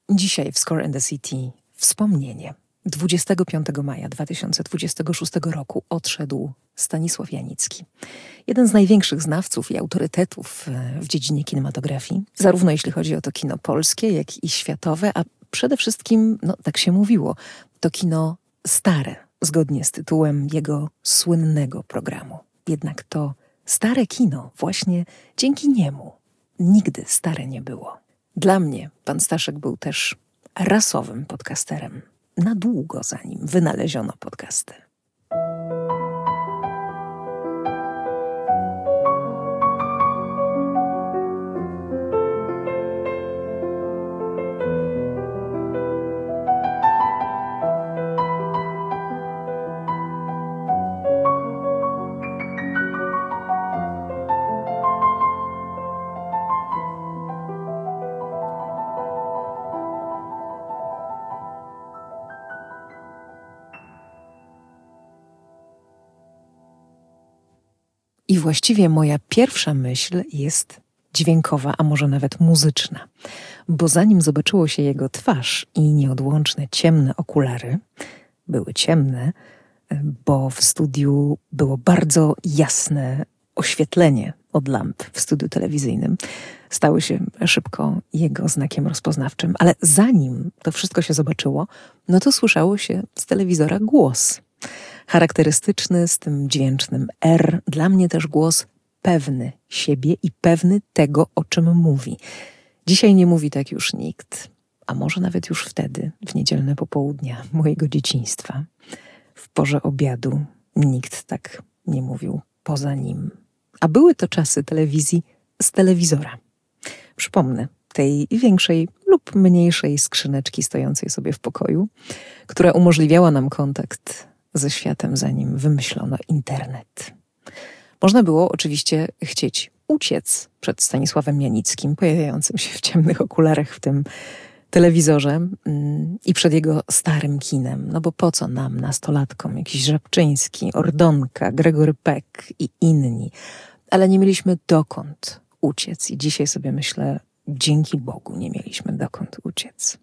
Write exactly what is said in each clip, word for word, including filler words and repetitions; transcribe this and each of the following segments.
Dzisiaj w Score and the City wspomnienie. dwudziestego piątego maja dwa tysiące dwudziestego szóstego roku odszedł Stanisław Janicki. Jeden z największych znawców i autorytetów w dziedzinie kinematografii, zarówno jeśli chodzi o to kino polskie, jak i światowe, a przede wszystkim, no tak się mówiło, to kino stare, zgodnie z tytułem jego słynnego programu. Jednak to stare kino właśnie dzięki niemu nigdy stare nie było. Dla mnie pan Staszek był też rasowym podcasterem. Na długo zanim wynaleziono podcasty. I właściwie moja pierwsza myśl jest dźwiękowa, a może nawet muzyczna. Bo zanim zobaczyło się jego twarz i nieodłączne ciemne okulary, były ciemne, bo w studiu było bardzo jasne oświetlenie od lamp w studiu telewizyjnym, stały się szybko jego znakiem rozpoznawczym. Ale zanim to wszystko się zobaczyło, no to słyszało się z telewizora głos. Charakterystyczny z tym dźwięcznym R, dla mnie też głos pewny siebie i pewny tego, o czym mówi. Dzisiaj nie mówi tak już nikt, a może nawet już wtedy, w niedzielne popołudnia mojego dzieciństwa. W porze obiadu nikt tak nie mówił poza nim. A były to czasy telewizji z telewizora. Przypomnę, tej większej lub mniejszej skrzyneczki stojącej sobie w pokoju, która umożliwiała nam kontakt ze światem, zanim wymyślono internet. Można było oczywiście chcieć uciec przed Stanisławem Janickim, pojawiającym się w ciemnych okularach w tym telewizorze mm, i przed jego starym kinem. No bo po co nam, nastolatkom, jakiś Żabczyński, Ordonka, Gregory Peck i inni. Ale nie mieliśmy dokąd uciec i dzisiaj sobie myślę, dzięki Bogu nie mieliśmy dokąd uciec.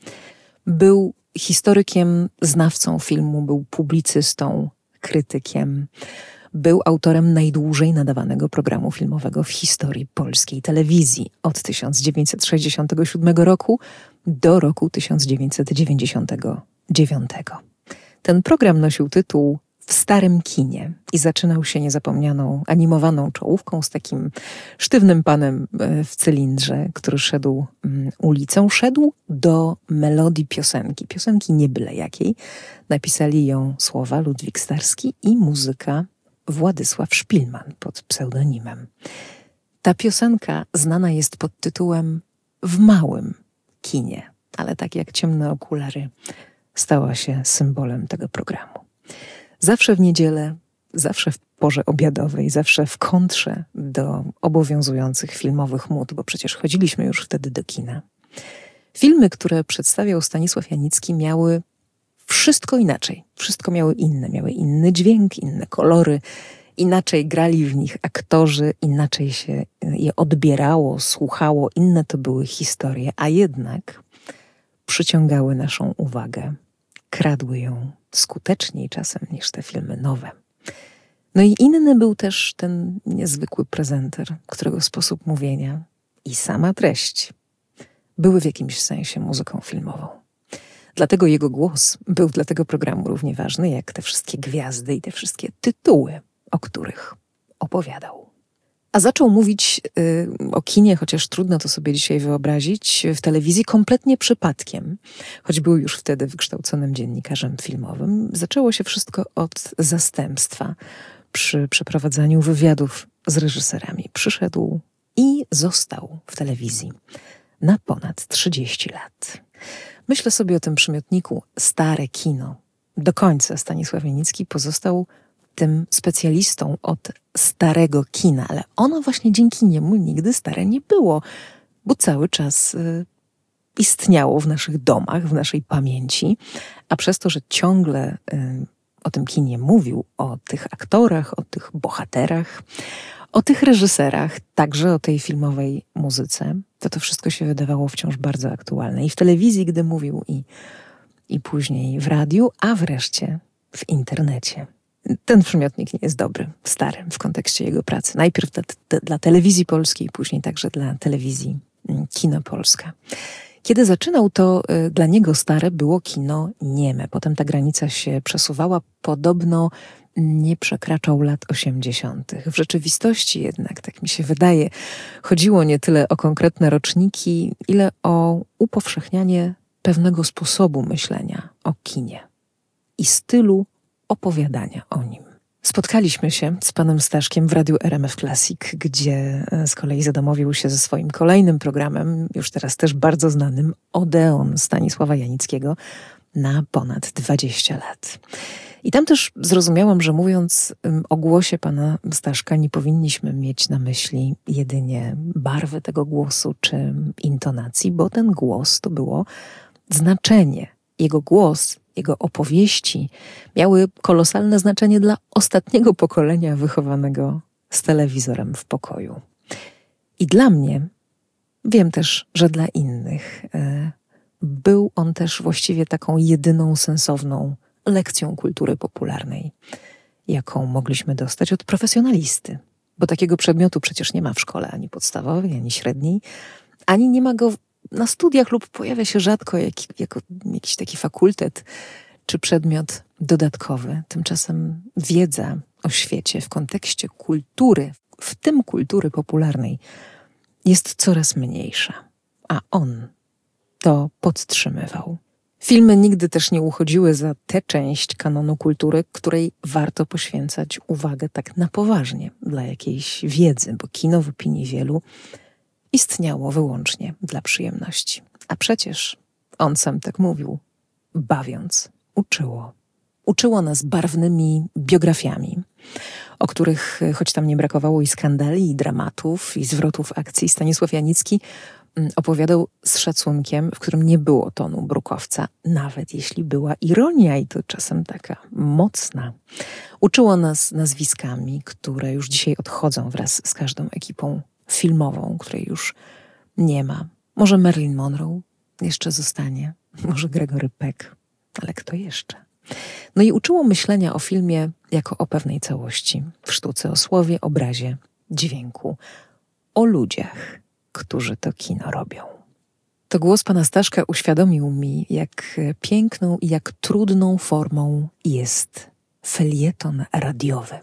Był historykiem, znawcą filmu, był publicystą, krytykiem. Był autorem najdłużej nadawanego programu filmowego w historii polskiej telewizji od tysiąc dziewięćset sześćdziesiątego siódmego roku do roku tysiąc dziewięćset dziewięćdziesiątego dziewiątego. Ten program nosił tytuł W starym kinie i zaczynał się niezapomnianą animowaną czołówką z takim sztywnym panem w cylindrze, który szedł ulicą. Szedł do melodii piosenki. Piosenki nie byle jakiej. Napisali ją słowa Ludwik Starski i muzyka Władysław Szpilman pod pseudonimem. Ta piosenka znana jest pod tytułem W małym kinie, ale tak jak ciemne okulary stała się symbolem tego programu. Zawsze w niedzielę, zawsze w porze obiadowej, zawsze w kontrze do obowiązujących filmowych mód, bo przecież chodziliśmy już wtedy do kina. Filmy, które przedstawiał Stanisław Janicki, miały wszystko inaczej. Wszystko miały inne. Miały inny dźwięk, inne kolory. Inaczej grali w nich aktorzy, inaczej się je odbierało, słuchało. Inne to były historie, a jednak przyciągały naszą uwagę. Kradły ją skuteczniej czasem niż te filmy nowe. No i inny był też ten niezwykły prezenter, którego sposób mówienia i sama treść były w jakimś sensie muzyką filmową. Dlatego jego głos był dla tego programu równie ważny, jak te wszystkie gwiazdy i te wszystkie tytuły, o których opowiadał. A zaczął mówić y, o kinie, chociaż trudno to sobie dzisiaj wyobrazić, w telewizji kompletnie przypadkiem. Choć był już wtedy wykształconym dziennikarzem filmowym, zaczęło się wszystko od zastępstwa przy przeprowadzaniu wywiadów z reżyserami. Przyszedł i został w telewizji na ponad trzydzieści lat. Myślę sobie o tym przymiotniku stare kino. Do końca Stanisław Janicki pozostał tym specjalistą od starego kina, ale ono właśnie dzięki niemu nigdy stare nie było, bo cały czas y, istniało w naszych domach, w naszej pamięci, a przez to, że ciągle y, o tym kinie mówił, o tych aktorach, o tych bohaterach, O tych reżyserach, także o tej filmowej muzyce, to to wszystko się wydawało wciąż bardzo aktualne. I w telewizji, gdy mówił, i, i później w radiu, a wreszcie w internecie. Ten przymiotnik nie jest dobry, stary, w kontekście jego pracy. Najpierw dla, te, dla telewizji polskiej, później także dla telewizji Kino Polska. Kiedy zaczynał, to y, dla niego stare było kino nieme. Potem ta granica się przesuwała. Podobno nie przekraczał lat osiemdziesiątych. W rzeczywistości jednak, tak mi się wydaje, chodziło nie tyle o konkretne roczniki, ile o upowszechnianie pewnego sposobu myślenia o kinie i stylu opowiadania o nim. Spotkaliśmy się z panem Staszkiem w Radiu R M F Classic, gdzie z kolei zadomowił się ze swoim kolejnym programem, już teraz też bardzo znanym, Odeon Stanisława Janickiego, na ponad dwadzieścia lat. I tam też zrozumiałam, że mówiąc o głosie pana Staszka, nie powinniśmy mieć na myśli jedynie barwy tego głosu czy intonacji, bo ten głos to było znaczenie. Jego głos, jego opowieści miały kolosalne znaczenie dla ostatniego pokolenia wychowanego z telewizorem w pokoju. I dla mnie, wiem też, że dla innych, był on też właściwie taką jedyną sensowną lekcją kultury popularnej, jaką mogliśmy dostać od profesjonalisty. Bo takiego przedmiotu przecież nie ma w szkole ani podstawowej, ani średniej, ani nie ma go na studiach lub pojawia się rzadko jak, jako jakiś taki fakultet czy przedmiot dodatkowy. Tymczasem wiedza o świecie w kontekście kultury, w tym kultury popularnej, jest coraz mniejsza. A on to podtrzymywał. Filmy nigdy też nie uchodziły za tę część kanonu kultury, której warto poświęcać uwagę tak na poważnie dla jakiejś wiedzy, bo kino w opinii wielu istniało wyłącznie dla przyjemności. A przecież, on sam tak mówił, bawiąc, uczyło. Uczyło nas barwnymi biografiami, o których, choć tam nie brakowało i skandali, i dramatów, i zwrotów akcji, Stanisław Janicki opowiadał z szacunkiem, w którym nie było tonu brukowca, nawet jeśli była ironia i to czasem taka mocna. Uczyło nas nazwiskami, które już dzisiaj odchodzą wraz z każdą ekipą filmową, której już nie ma. Może Marilyn Monroe jeszcze zostanie, może Gregory Peck, ale kto jeszcze? No i uczyło myślenia o filmie jako o pewnej całości, w sztuce, o słowie, obrazie, dźwięku, o ludziach, którzy to kino robią. To głos pana Staszka uświadomił mi, jak piękną i jak trudną formą jest felieton radiowy.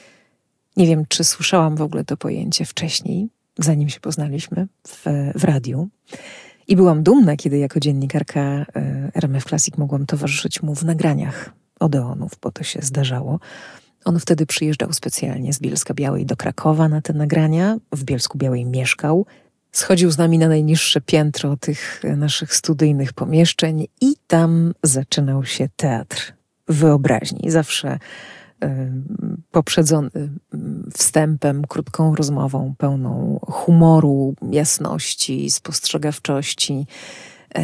Nie wiem, czy słyszałam w ogóle to pojęcie wcześniej, zanim się poznaliśmy w, w radiu. I byłam dumna, kiedy jako dziennikarka R M F Classic mogłam towarzyszyć mu w nagraniach Odeonów, bo to się zdarzało. On wtedy przyjeżdżał specjalnie z Bielska-Białej do Krakowa na te nagrania. W Bielsku-Białej mieszkał. Schodził z nami na najniższe piętro tych naszych studyjnych pomieszczeń i tam zaczynał się teatr wyobraźni. Zawsze y, poprzedzony wstępem, krótką rozmową, pełną humoru, jasności, spostrzegawczości y,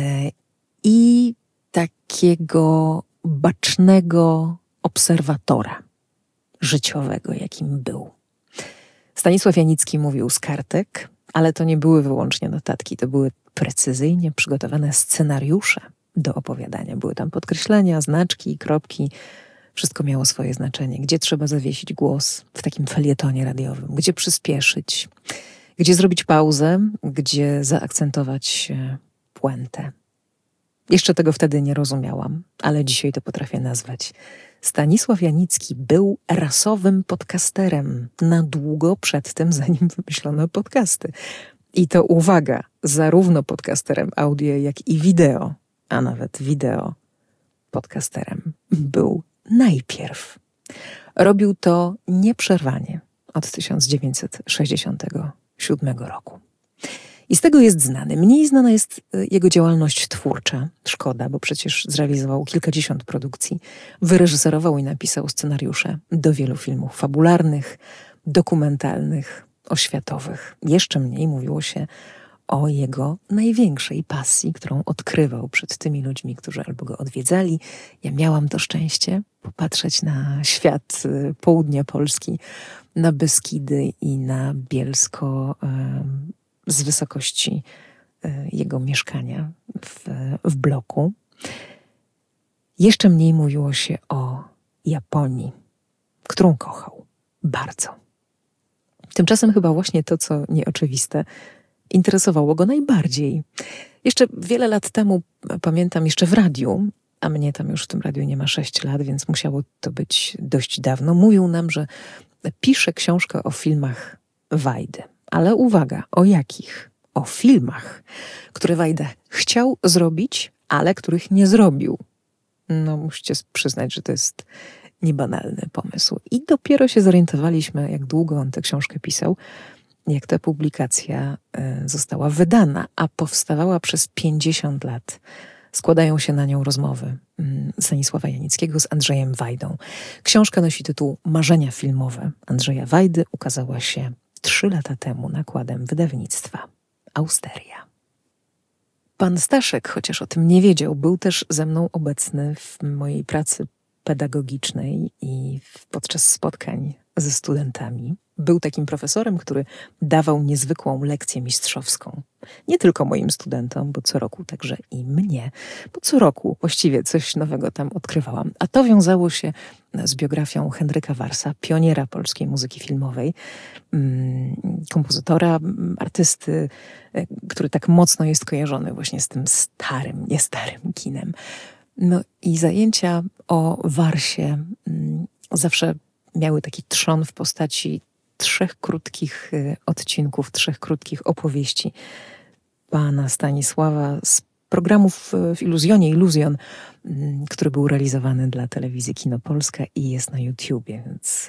i takiego bacznego obserwatora życiowego, jakim był. Stanisław Janicki mówił z kartek, ale to nie były wyłącznie notatki, to były precyzyjnie przygotowane scenariusze do opowiadania. Były tam podkreślenia, znaczki, kropki. Wszystko miało swoje znaczenie. Gdzie trzeba zawiesić głos w takim felietonie radiowym, gdzie przyspieszyć, gdzie zrobić pauzę, gdzie zaakcentować puentę. Jeszcze tego wtedy nie rozumiałam, ale dzisiaj to potrafię nazwać. Stanisław Janicki był rasowym podcasterem na długo przed tym, zanim wymyślono podcasty. I to uwaga, zarówno podcasterem audio, jak i wideo, a nawet wideo podcasterem był najpierw. Robił to nieprzerwanie od tysiąc dziewięćset sześćdziesiątego siódmego roku. I z tego jest znany. Mniej znana jest jego działalność twórcza. Szkoda, bo przecież zrealizował kilkadziesiąt produkcji. Wyreżyserował i napisał scenariusze do wielu filmów fabularnych, dokumentalnych, oświatowych. Jeszcze mniej mówiło się o jego największej pasji, którą odkrywał przed tymi ludźmi, którzy albo go odwiedzali. Ja miałam to szczęście popatrzeć na świat południa Polski, na Beskidy i na Bielsko z wysokości jego mieszkania w, w bloku. Jeszcze mniej mówiło się o Japonii, którą kochał bardzo. Tymczasem chyba właśnie to, co nieoczywiste, interesowało go najbardziej. Jeszcze wiele lat temu, pamiętam, jeszcze w radiu, a mnie tam już w tym radiu nie ma sześć lat, więc musiało to być dość dawno, mówił nam, że pisze książkę o filmach Wajdy. Ale uwaga, o jakich? O filmach, które Wajda chciał zrobić, ale których nie zrobił. No, musicie przyznać, że to jest niebanalny pomysł. I dopiero się zorientowaliśmy, jak długo on tę książkę pisał, jak ta publikacja została wydana, a powstawała przez pięćdziesiąt lat. Składają się na nią rozmowy Stanisława Janickiego z Andrzejem Wajdą. Książka nosi tytuł Marzenia filmowe Andrzeja Wajdy. Ukazała się trzy lata temu nakładem wydawnictwa Austeria. Pan Staszek, chociaż o tym nie wiedział, był też ze mną obecny w mojej pracy pedagogicznej i podczas spotkań ze studentami. Był takim profesorem, który dawał niezwykłą lekcję mistrzowską. Nie tylko moim studentom, bo co roku także i mnie, bo co roku właściwie coś nowego tam odkrywałam. A to wiązało się z biografią Henryka Warsa, pioniera polskiej muzyki filmowej, kompozytora, artysty, który tak mocno jest kojarzony właśnie z tym starym, nie starym kinem. No i zajęcia o Warsie zawsze miały taki trzon w postaci trzech krótkich odcinków, trzech krótkich opowieści pana Stanisława z programów w Iluzjonie, Iluzjon, który był realizowany dla telewizji Kino Polska i jest na YouTubie, więc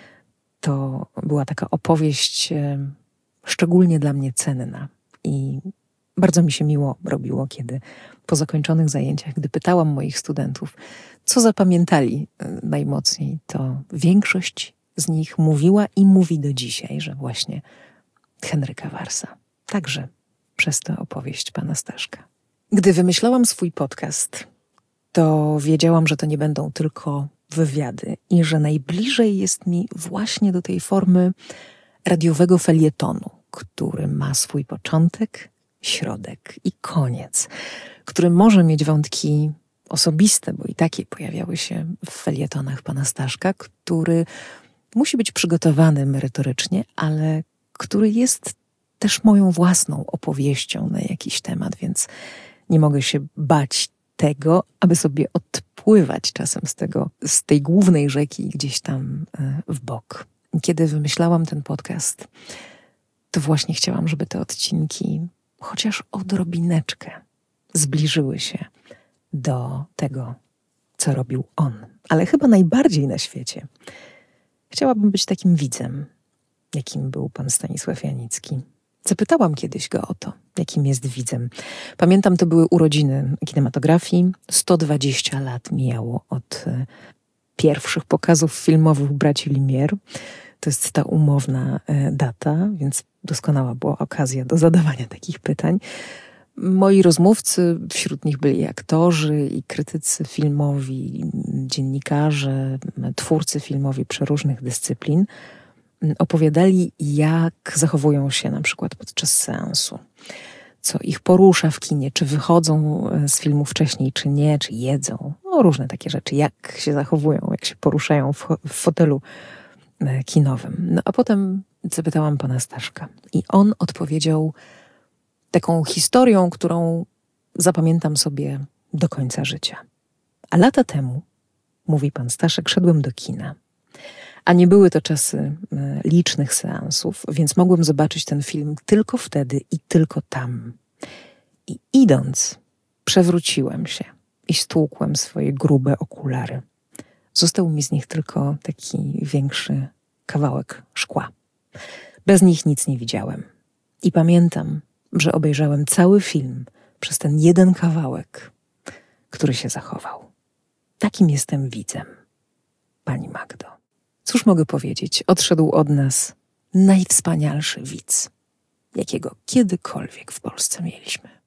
to była taka opowieść szczególnie dla mnie cenna i bardzo mi się miło robiło, kiedy po zakończonych zajęciach, gdy pytałam moich studentów, co zapamiętali najmocniej, to większość z nich mówiła i mówi do dzisiaj, że właśnie Henryka Warsa. Także przez tę opowieść pana Staszka. Gdy wymyślałam swój podcast, to wiedziałam, że to nie będą tylko wywiady i że najbliżej jest mi właśnie do tej formy radiowego felietonu, który ma swój początek, środek i koniec, który może mieć wątki osobiste, bo i takie pojawiały się w felietonach pana Staszka, który musi być przygotowany merytorycznie, ale który jest też moją własną opowieścią na jakiś temat, więc nie mogę się bać tego, aby sobie odpływać czasem z tego, z tej głównej rzeki gdzieś tam w bok. Kiedy wymyślałam ten podcast, to właśnie chciałam, żeby te odcinki chociaż odrobineczkę zbliżyły się do tego, co robił on. Ale chyba najbardziej na świecie chciałabym być takim widzem, jakim był pan Stanisław Janicki. Zapytałam kiedyś go o to, jakim jest widzem. Pamiętam, to były urodziny kinematografii. sto dwadzieścia lat mijało od pierwszych pokazów filmowych braci Lumière. To jest ta umowna data, więc doskonała była okazja do zadawania takich pytań. Moi rozmówcy, wśród nich byli aktorzy i krytycy filmowi, dziennikarze, twórcy filmowi przeróżnych dyscyplin, opowiadali, jak zachowują się na przykład podczas seansu, co ich porusza w kinie, czy wychodzą z filmu wcześniej, czy nie, czy jedzą, no różne takie rzeczy, jak się zachowują, jak się poruszają w, w fotelu kinowym. No a potem zapytałam pana Staszka i on odpowiedział taką historią, którą zapamiętam sobie do końca życia. A lata temu, mówi pan Staszek, szedłem do kina. A nie były to czasy licznych seansów, więc mogłem zobaczyć ten film tylko wtedy i tylko tam. I idąc, przewróciłem się i stłukłem swoje grube okulary. Został mi z nich tylko taki większy kawałek szkła. Bez nich nic nie widziałem. I pamiętam, że obejrzałem cały film przez ten jeden kawałek, który się zachował. Takim jestem widzem, pani Magdo. Cóż mogę powiedzieć? Odszedł od nas najwspanialszy widz. jakiego kiedykolwiek w Polsce mieliśmy.